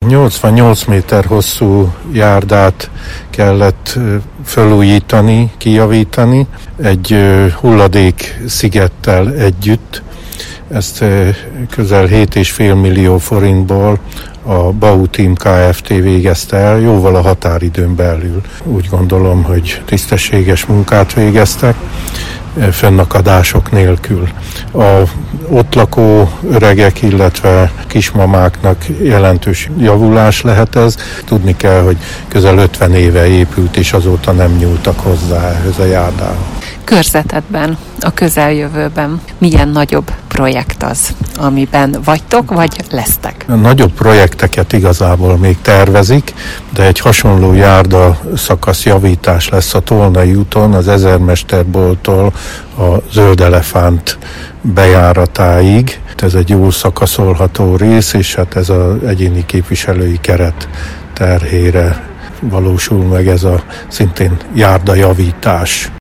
88 méter hosszú járdát kellett felújítani, kijavítani egy hulladék szigettel együtt. Ezt közel 7,5 millió forintból a Bau Team Kft. Végezte el, jóval a határidőn belül. Úgy gondolom, hogy tisztességes munkát végeztek, fönnakadások nélkül. A ott lakó öregek, illetve kismamáknak jelentős javulás lehet ez. Tudni kell, hogy közel 50 éve épült, és azóta nem nyúltak hozzá ehhez a járdához. Körzetedben, a közeljövőben milyen nagyobb projekt az, amiben vagytok, vagy lesztek? A nagyobb projekteket igazából még tervezik, de egy hasonló járda szakasz javítás lesz a Tolnai úton, az Ezermesterbolttól a Zöld Elefánt bejáratáig. Ez egy jól szakaszolható rész, és hát ez az egyéni képviselői keret terhére valósul meg ez a szintén járdajavítás.